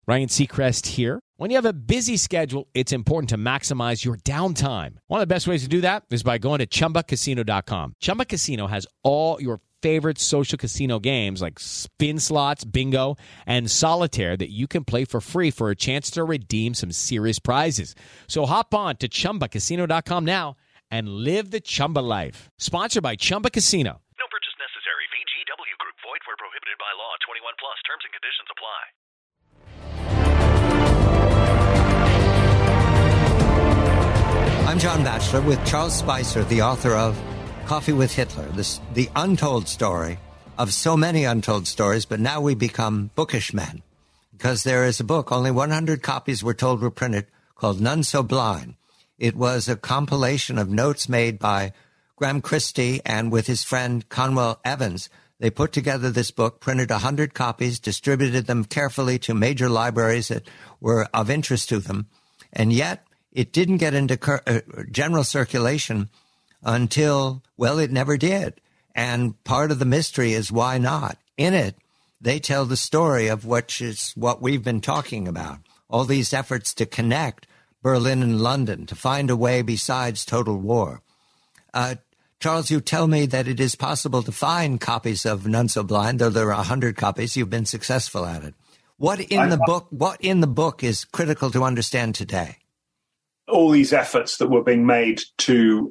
Ryan Seacrest here. When you have a busy schedule, it's important to maximize your downtime. One of the best ways to do that is by going to ChumbaCasino.com. Chumba Casino has all your favorite social casino games like spin slots, bingo, and solitaire that you can play for free for a chance to redeem some serious prizes. So hop on to ChumbaCasino.com now and live the Chumba life. Sponsored by Chumba Casino. No purchase necessary. VGW Group. Void where prohibited by law. 21 plus. Terms and conditions apply. I'm John Batchelor with Charles Spicer, the author of Coffee with Hitler, the untold story of so many untold stories, but now we become bookish men because there is a book, only 100 copies we're told were printed, called None So Blind. It was a compilation of notes made by Graham Christie and with his friend Conwell Evans. They put together this book, printed 100 copies, distributed them carefully to major libraries that were of interest to them, and yet it didn't get into general circulation until, well, it never did. And part of the mystery is why not? In it, they tell the story of what we've been talking about, all these efforts to connect Berlin and London, to find a way besides total war. Charles, you tell me that it is possible to find copies of None So Blind, though there are 100 copies. You've been successful at it. What in the book is critical to understand today? All these efforts that were being made to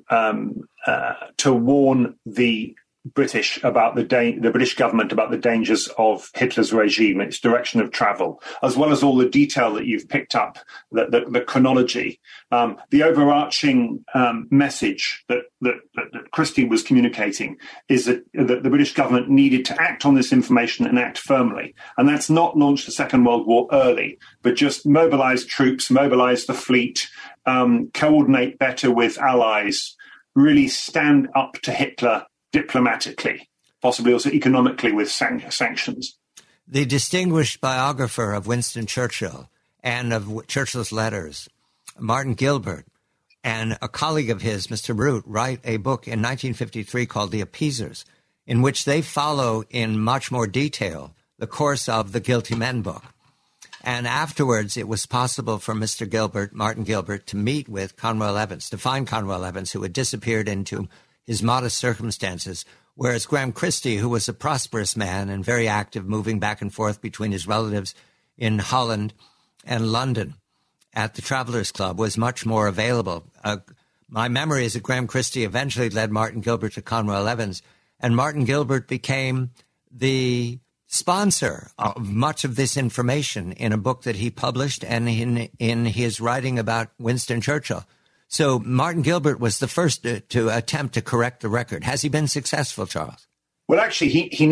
warn the British about the British government about the dangers of Hitler's regime, its direction of travel, as well as all the detail that you've picked up, the chronology, the overarching message that Christie was communicating is that the British government needed to act on this information and act firmly. And that's not launch the Second World War early, but just mobilize troops, mobilize the fleet, coordinate better with allies, really stand up to Hitler diplomatically, possibly also economically with sanctions. The distinguished biographer of Winston Churchill and of Churchill's letters, Martin Gilbert, and a colleague of his, Mr. Root, write a book in 1953 called The Appeasers, in which they follow in much more detail the course of the Guilty Men book. And afterwards, it was possible for Mr. Gilbert, Martin Gilbert, to meet with Conwell Evans, to find Conwell Evans, who had disappeared into his modest circumstances, whereas Graham Christie, who was a prosperous man and very active, moving back and forth between his relatives in Holland and London at the Travelers Club, was much more available. My memory is that Graham Christie eventually led Martin Gilbert to Conwell Evans, and Martin Gilbert became the sponsor of much of this information in a book that he published and in his writing about Winston Churchill. So Martin Gilbert was the first to attempt to correct the record. Has he been successful, Charles? Well, actually,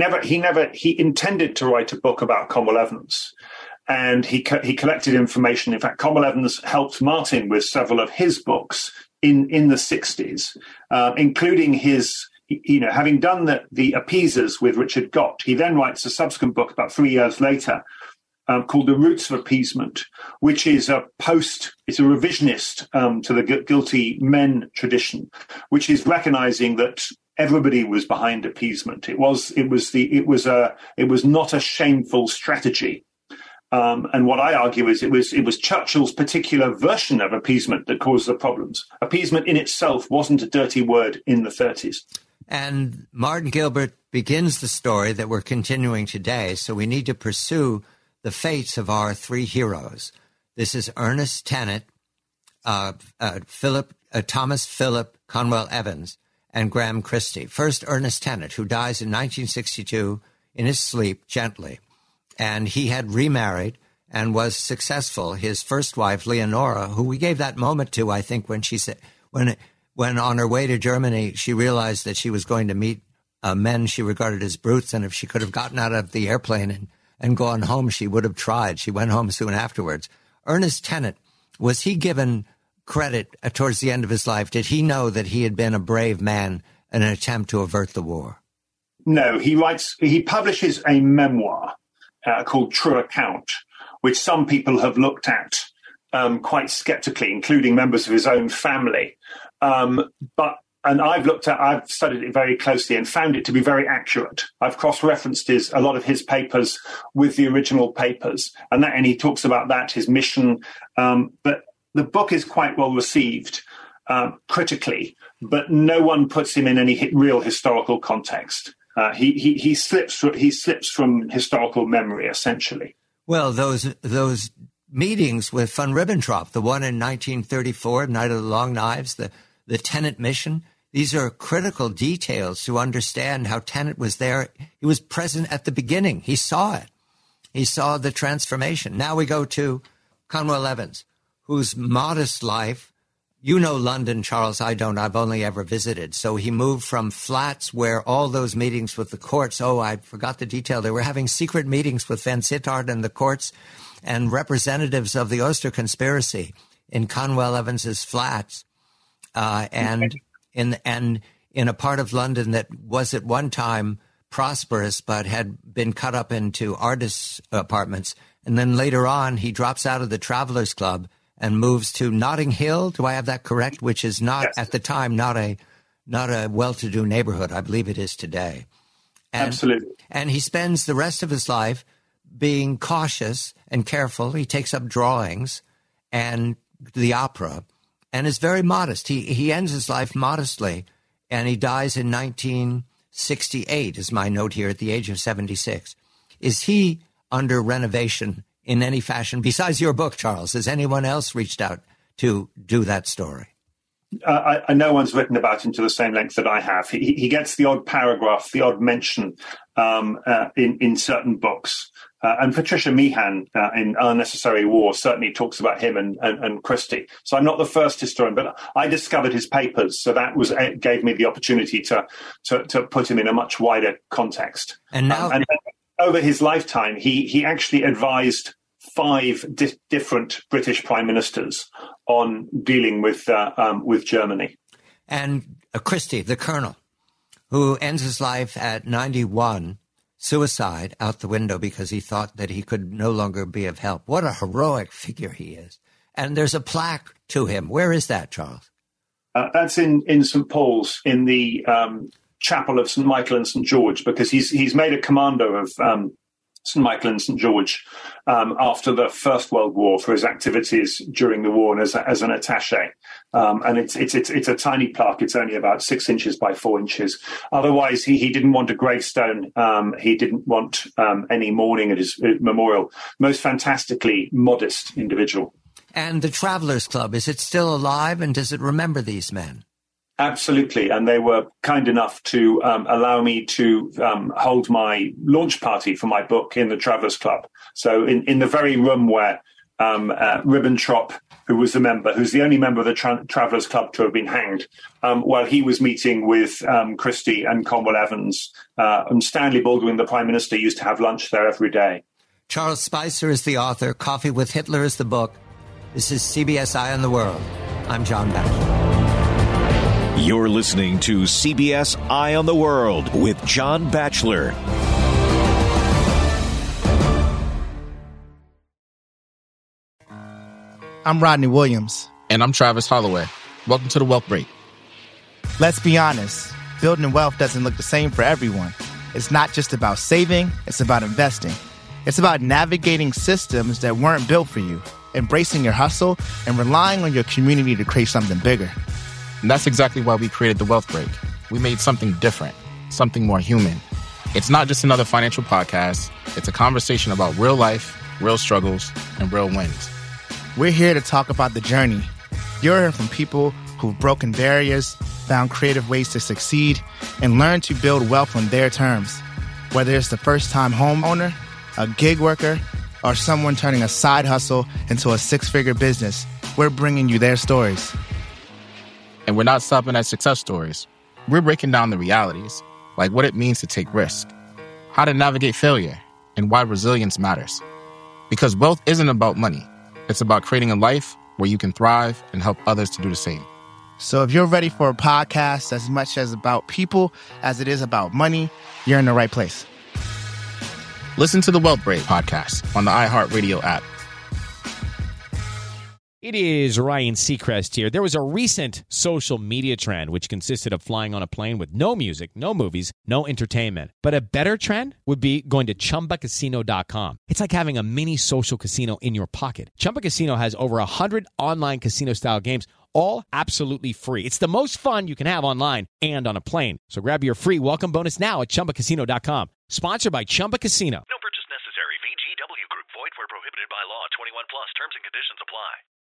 he intended to write a book about Conwell Evans, and he collected information. In fact, Conwell Evans helped Martin with several of his books in the 60s, including his, having done the Appeasers with Richard Gott. He then writes a subsequent book about 3 years later, called The Roots of Appeasement, which is it's a revisionist to the Guilty Men tradition, which is recognizing that everybody was behind appeasement. It was not a shameful strategy. And what I argue is it was Churchill's particular version of appeasement that caused the problems. Appeasement in itself wasn't a dirty word in the 30s. And Martin Gilbert begins the story that we're continuing today, so we need to pursue the fates of our three heroes. This is Ernest Tennant, Thomas Philip Conwell Evans, and Graham Christie. First, Ernest Tennant, who dies in 1962 in his sleep gently. And he had remarried and was successful. His first wife, Leonora, who we gave that moment to, I think, when she said, when on her way to Germany, she realized that she was going to meet men she regarded as brutes, and if she could have gotten out of the airplane and gone home, she would have tried. She went home soon afterwards. Ernest Tennant, was he given credit towards the end of his life? Did he know that he had been a brave man in an attempt to avert the war? No, he publishes a memoir called True Account, which some people have looked at quite skeptically, including members of his own family. But I've studied it very closely and found it to be very accurate. I've cross-referenced a lot of his papers with the original papers, and he talks about that, his mission. But the book is quite well received critically, but no one puts him in any real historical context. He slips from historical memory, essentially. Well, those meetings with von Ribbentrop, the one in 1934, Night of the Long Knives, the Tenet mission, these are critical details to understand how Tenet was there. He was present at the beginning. He saw it. He saw the transformation. Now we go to Conwell Evans, whose modest life, you know London, Charles, I don't. I've only ever visited. So he moved from flats where all those meetings with the courts, I forgot the detail. They were having secret meetings with Van Sittard and the courts and representatives of the Oster conspiracy in Conwell Evans's flats. And in a part of London that was at one time prosperous, but had been cut up into artists' apartments. And then later on, he drops out of the Travelers Club and moves to Notting Hill. Do I have that correct? Which is not, yes, at the time, not a well-to-do neighborhood. I believe it is today. Absolutely. And he spends the rest of his life being cautious and careful. He takes up drawings and the opera, and is very modest. He ends his life modestly, and he dies in 1968, is my note here, at the age of 76. Is he under renovation in any fashion? Besides your book, Charles, has anyone else reached out to do that story? No one's written about him to the same length that I have. He gets the odd paragraph, the odd mention in certain books. And Patricia Meehan in Unnecessary War certainly talks about him and Christie. So I'm not the first historian, but I discovered his papers, so that gave me the opportunity to put him in a much wider context. And now, over his lifetime, he actually advised 5 different British prime ministers on dealing with Germany. And Christie, the colonel, who ends his life at 91. Suicide out the window because he thought that he could no longer be of help. What a heroic figure he is. And there's a plaque to him. Where is that, Charles? That's in St. Paul's, in the chapel of St. Michael and St. George, because he's made a commander of St. Michael and St. George after the First World War for his activities during the war and as an attaché. And it's a tiny plaque. It's only about 6 inches by 4 inches. Otherwise, he didn't want a gravestone. He didn't want any mourning at his memorial. Most fantastically modest individual. And the Travelers Club, is it still alive, and does it remember these men? Absolutely, and they were kind enough to allow me to hold my launch party for my book in the Travelers Club. So in the very room where Ribbentrop, who was who's the only member of the Travelers Club to have been hanged, while he was meeting with Christie and Conwell Evans, and Stanley Baldwin, the Prime Minister, used to have lunch there every day. Charles Spicer is the author. Coffee with Hitler is the book. This is CBS Eye on the World. I'm John Batchelor. You're listening to CBS Eye on the World with John Batchelor. I'm Rodney Williams. And I'm Travis Holloway. Welcome to The Wealth Break. Let's be honest, building wealth doesn't look the same for everyone. It's not just about saving, it's about investing. It's about navigating systems that weren't built for you, embracing your hustle, and relying on your community to create something bigger. And that's exactly why we created The Wealth Break. We made something different, something more human. It's not just another financial podcast. It's a conversation about real life, real struggles, and real wins. We're here to talk about the journey. You're hearing from people who've broken barriers, found creative ways to succeed, and learned to build wealth on their terms. Whether it's the first-time homeowner, a gig worker, or someone turning a side hustle into a 6-figure business, we're bringing you their stories. And we're not stopping at success stories. We're breaking down the realities, like what it means to take risk, how to navigate failure, and why resilience matters. Because wealth isn't about money. It's about creating a life where you can thrive and help others to do the same. So if you're ready for a podcast as much as about people as it is about money, you're in the right place. Listen to the Wealth Break podcast on the iHeartRadio app. It is Ryan Seacrest here. There was a recent social media trend which consisted of flying on a plane with no music, no movies, no entertainment. But a better trend would be going to ChumbaCasino.com. It's like having a mini social casino in your pocket. Chumba Casino has over 100 online casino-style games, all absolutely free. It's the most fun you can have online and on a plane. So grab your free welcome bonus now at ChumbaCasino.com. Sponsored by Chumba Casino. No purchase necessary. VGW Group. Void where prohibited by law. 21 plus. Terms and conditions apply.